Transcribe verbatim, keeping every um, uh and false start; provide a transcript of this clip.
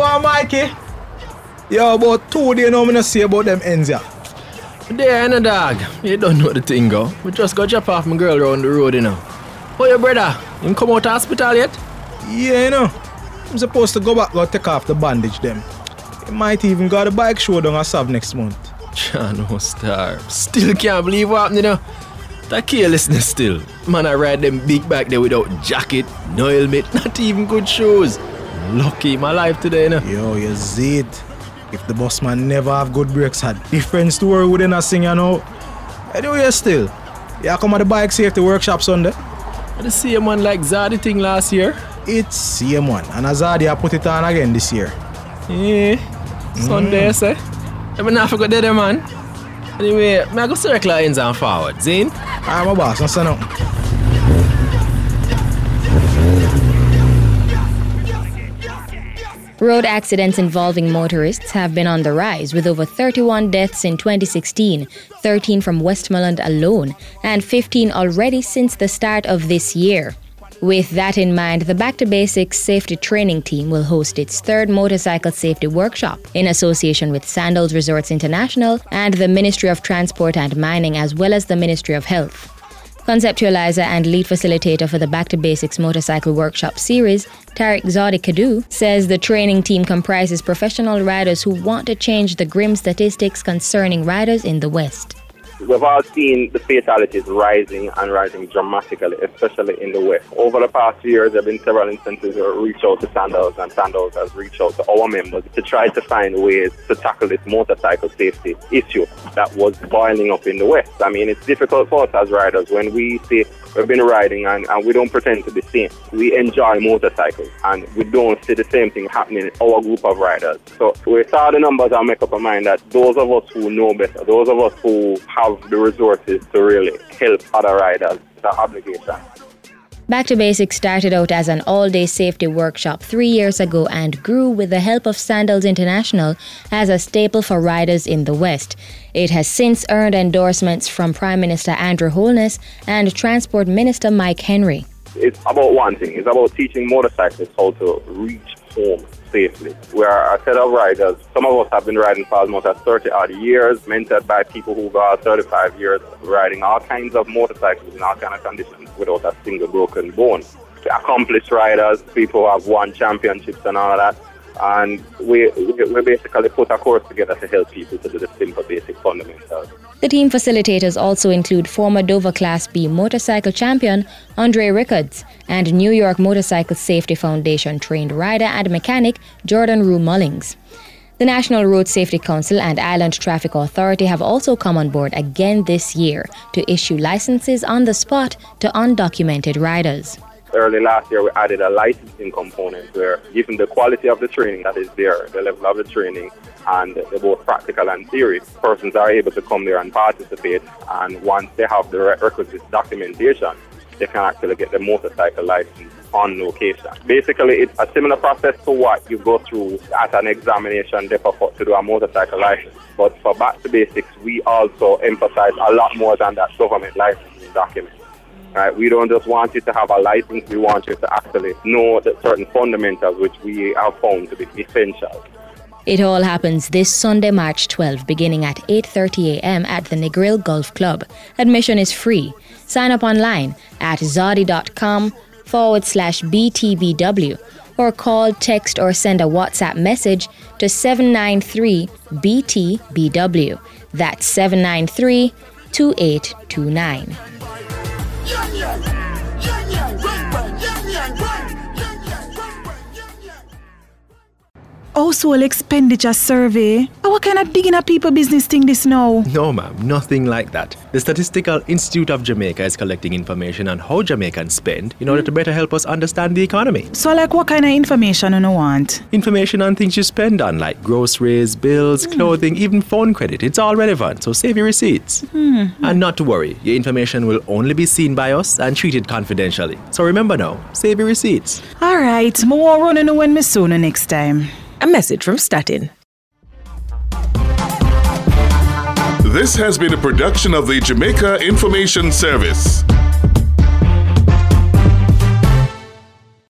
on, Mikey? Yo, about two days now, I don't see about them ends here. There ain't a dog. You don't know the thing, go. We just go drop off my girl around the road, you know. Oh, your brother? Him come out of hospital yet? Yeah, you know. I'm supposed to go back go take off the bandage them. He might even go to the bike show down at Sav next month. Chano star. Still can't believe what happened, you know. That carelessness still. Man, I ride them big back there without jacket, no helmet, not even good shoes. Lucky my life today, you know. Yo, you see it. If the boss man never have good brakes, had different story within a sing, you know. Anyway, still, you come at the bike safety workshop Sunday. I the same one like Zadi thing last year. It's same one, and Zadi I put it on again this year. Yeah, Sunday, mm. say. I mean, I forgot that, man. Anyway, I go circle ends and forward, Zane. I'm a boss, don't say nothing. Road accidents involving motorists have been on the rise, with over thirty-one deaths in twenty sixteen, thirteen from Westmoreland alone, and fifteen already since the start of this year. With that in mind, the Back to Basics Safety Training Team will host its third motorcycle safety workshop in association with Sandals Resorts International and the Ministry of Transport and Mining, as well as the Ministry of Health. Conceptualizer and lead facilitator for the Back to Basics Motorcycle Workshop series, Tariq Zadi Kadu, says the training team comprises professional riders who want to change the grim statistics concerning riders in the West. We've all seen the fatalities rising and rising dramatically, especially in the West. Over the past few years, there have been several instances where we reached out to Sandals, and Sandals has reached out to our members to try to find ways to tackle this motorcycle safety issue that was boiling up in the West. I mean, it's difficult for us as riders when we say we've been riding and, and we don't pretend to be same. We enjoy motorcycles and we don't see the same thing happening in our group of riders. So we saw the numbers and make up our mind that those of us who know better, those of us who have the resources to really help other riders, the obligation. Back to Basics started out as an all-day safety workshop three years ago and grew with the help of Sandals International as a staple for riders in the West. It has since earned endorsements from Prime Minister Andrew Holness and Transport Minister Mike Henry. It's about one thing. It's about teaching motorcyclists how to reach home safely. We are a set of riders. Some of us have been riding for as much as thirty odd years, mentored by people who got thirty-five years riding all kinds of motorcycles in all kinds of conditions without a single broken bone. Accomplished riders, people who have won championships and all of that. And we, we basically put a course together to help people to do the simple basic fundamentals. The team facilitators also include former Dover Class B motorcycle champion Andre Rickards and New York Motorcycle Safety Foundation trained rider and mechanic Jordan Rue Mullings. The National Road Safety Council and Island Traffic Authority have also come on board again this year to issue licenses on the spot to undocumented riders. Early last year, we added a licensing component where, given the quality of the training that is there, the level of the training, and the both practical and theory, persons are able to come there and participate. And once they have the requisite documentation, they can actually get the motorcycle license on location. Basically, it's a similar process to what you go through at an examination depot to do a motorcycle license. But for Back to Basics, we also emphasize a lot more than that government licensing document. Right, we don't just want you to have a license, we want you to actually know the certain fundamentals which we have found to be essential. It all happens this Sunday, March twelfth, beginning at eight thirty a.m. at the Negril Golf Club. Admission is free. Sign up online at zadi.com forward slash BTBW or call, text or send a WhatsApp message to seven nine three B T B W. That's seven nine three two eight two nine. Household expenditure survey. Oh, what kind of digging a people business thing this now? No, ma'am, nothing like that. The Statistical Institute of Jamaica is collecting information on how Jamaicans spend in order to better help us understand the economy. So, like, what kind of information do you want? Information on things you spend on, like groceries, bills, mm. clothing, even phone credit. It's all relevant, so save your receipts. Mm. And not to worry, your information will only be seen by us and treated confidentially. So remember now, save your receipts. All right, I won't run into when me sooner next time. A message from Statin. This has been a production of the Jamaica Information Service.